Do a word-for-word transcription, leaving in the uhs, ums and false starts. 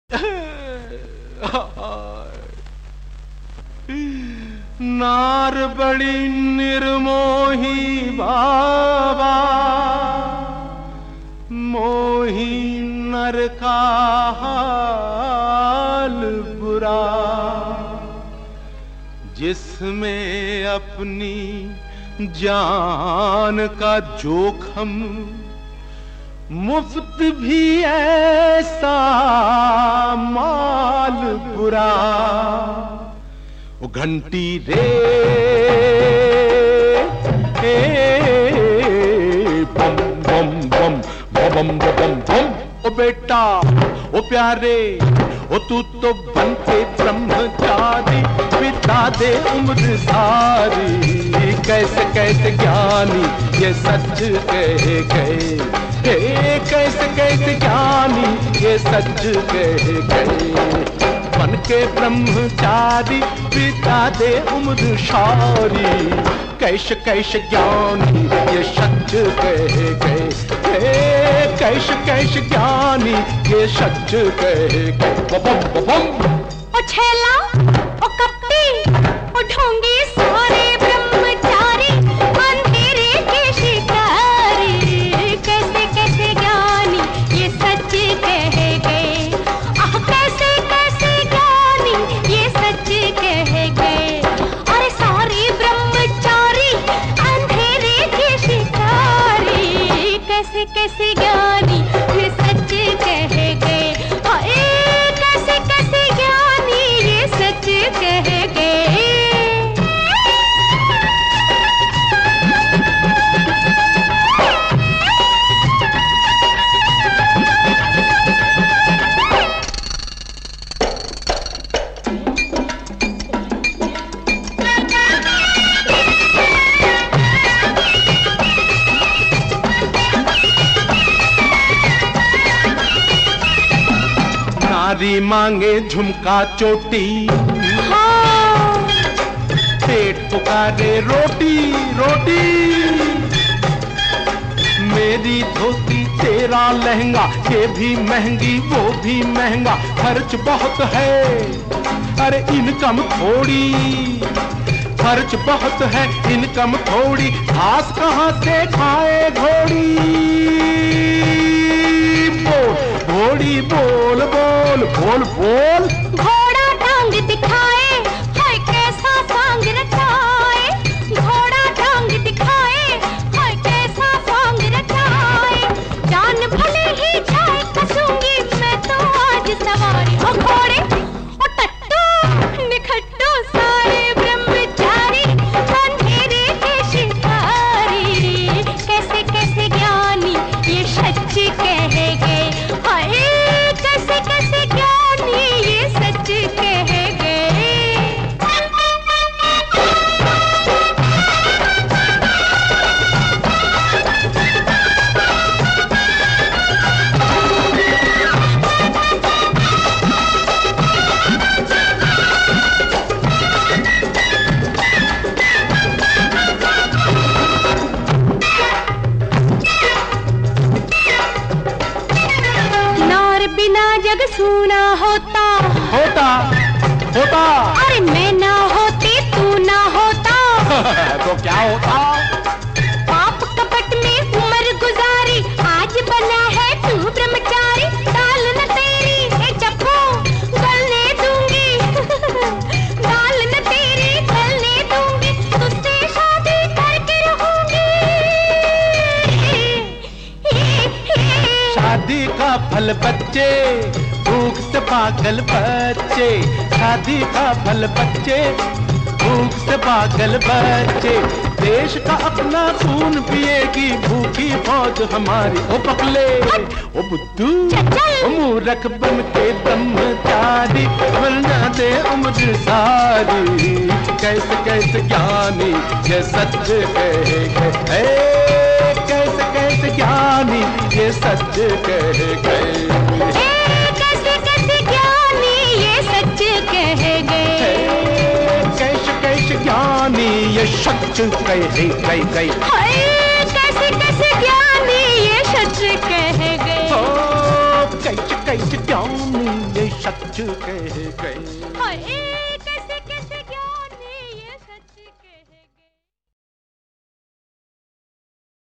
नार बड़ी निर्मोही बाबा, मोही नर का हाल बुरा, जिसमें अपनी जान का जोखम, मुफ्त भी ऐसा माल बुरा। वो घंटी रे ए, बम बम बम बम बम बम। ओ बेटा ओ प्यारे ओ तू तो बनते ब्रह्मचारी, बिता दे उम्र सारी। कैसे कैसे ज्ञानी ये सच कह गए, कैसे कैसे ज्ञानी ये सच कह गए। बन के ब्रह्मचारी बिता दे उम्र सारी, कैसे कैसे ज्ञानी ये सच कह गए, कैसे कैसे ज्ञानी ये सच कह गए। बम बम ओ छेला ओ कपटी ओ ढोंगी सारे ब्रह्मचारी, अंधेरे के शिकारी। कैसे कैसे ज्ञानी ये सच कह गए, आह कैसे कैसे ज्ञानी ये सच कह गए। अरे सारे ब्रह्मचारी अंधेरे के शिकारी, कैसे कैसे ज्ञानी ये सच कह गए। कैसे कैसे ज्ञानी ये सच कह गए। नारी मांगे झुमका चोटी, हाँ। पेट पुकारे रोटी रोटी। मेरी धोती तेरा लहंगा, ये भी महंगी वो भी महंगा। खर्च बहुत है अरे इनकम थोड़ी, खर्च बहुत है इनकम थोड़ी। घास कहाँ से खाए घोड़ी, घोड़ी बोल बोल बोल बोल। घोड़ा टांग दिखाए हाय कैसा सांग रचाए, घोड़ा टांग दिखाए हाय कैसा सांग रचाए। जान भले ही जाए कसूंगी मैं तो आज सवारी। ओ घोड़े ओ टट्टू निखट्टू सारे ब्रह्मचारी, अंधेरे के शिकारी। कैसे कैसे ज्ञानी ये सच कह गए, कैसे कैसे ज्ञानी ये सच कह गए। नार बिना जग सूना होता होता होता। अरे मैं ना होती तू ना होता तो क्या होता? पाप कपट में उम्र गुजारी, आज बना है तू ब्रह्मचारी। दाल न तेरी ए चप्पू गलने दूंगी, दाल न तेरी गलने दूंगी। तुझसे शादी करके रहूंगी। शादी का फल बच्चे, भूख से पागल बच्चे। शादी का फल बच्चे, भूख से पागल बच्चे। देश का अपना खून पिएगी भूखी फौज हमारी। ओ पकले ओ बुद्धू ओ मूर्ख बन के ब्रह्मचारी, वरना दे उम्र सारी। कैसे कैसे ज्ञानी ये सच कह गए, कैसे कैसे ज्ञानी ये सच कह गए। कैसे कैसे ज्ञानी ये सच कह गए, कैसे कैसे ज्ञानी ये सच कह गए गए। कैसे कैसे ज्ञानी ये सच कह गए। कैसे कैसे ज्ञानी ये सच कह गए। हाय